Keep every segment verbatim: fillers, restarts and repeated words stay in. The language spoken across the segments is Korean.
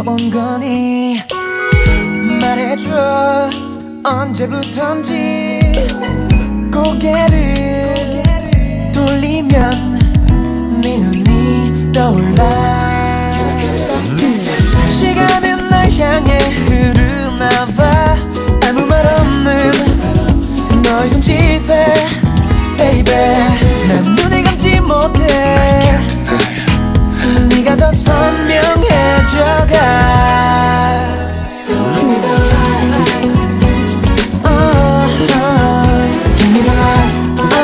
온 거니 말해줘 언제부턴지 고개를 돌리면 네 눈이 떠올라 시간은 날 향해 흐르나봐 아무 말 없는 너의 손짓에 baby 난 눈을 감지 못해 네가 더 선명해져가 So give me the light oh, oh. Give me the light oh,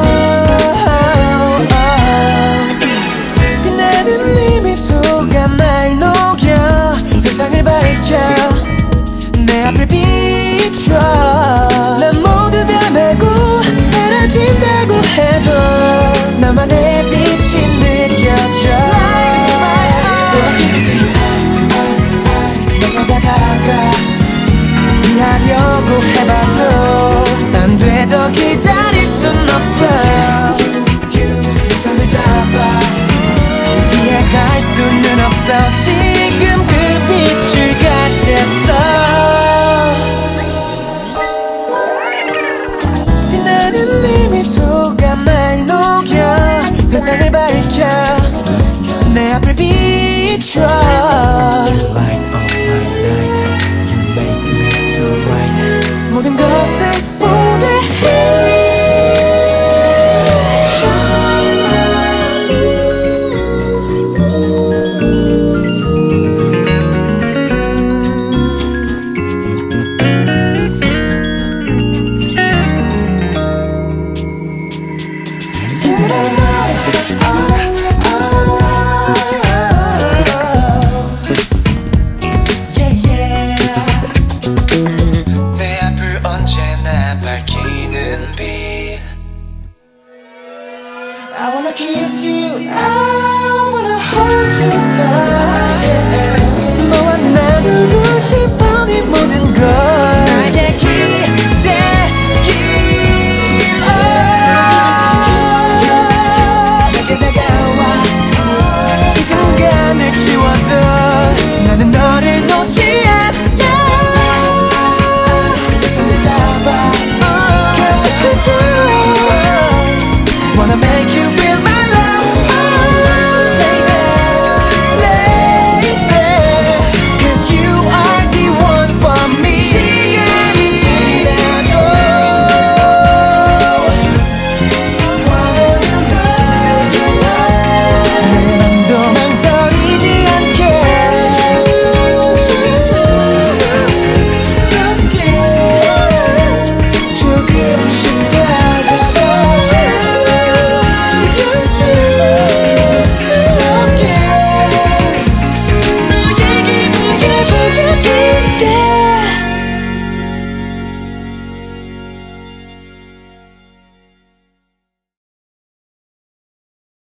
oh, oh. 빛나는 네 미소가 날 녹여 세상을 밝혀 내 앞을 비춰 난 모두 변하고 사라진다고 해도 나만의 빛이 느껴져 하려고 해봐도 안 돼 더 기다릴 순 없어 내 손을 잡아 피해갈 수는 없어 지금 그 빛을 갖겠어 빛나는 네 미소가 날 녹여 세상을 밝혀 내 앞을 비춰 모든 것을 보게 해 I wanna kiss you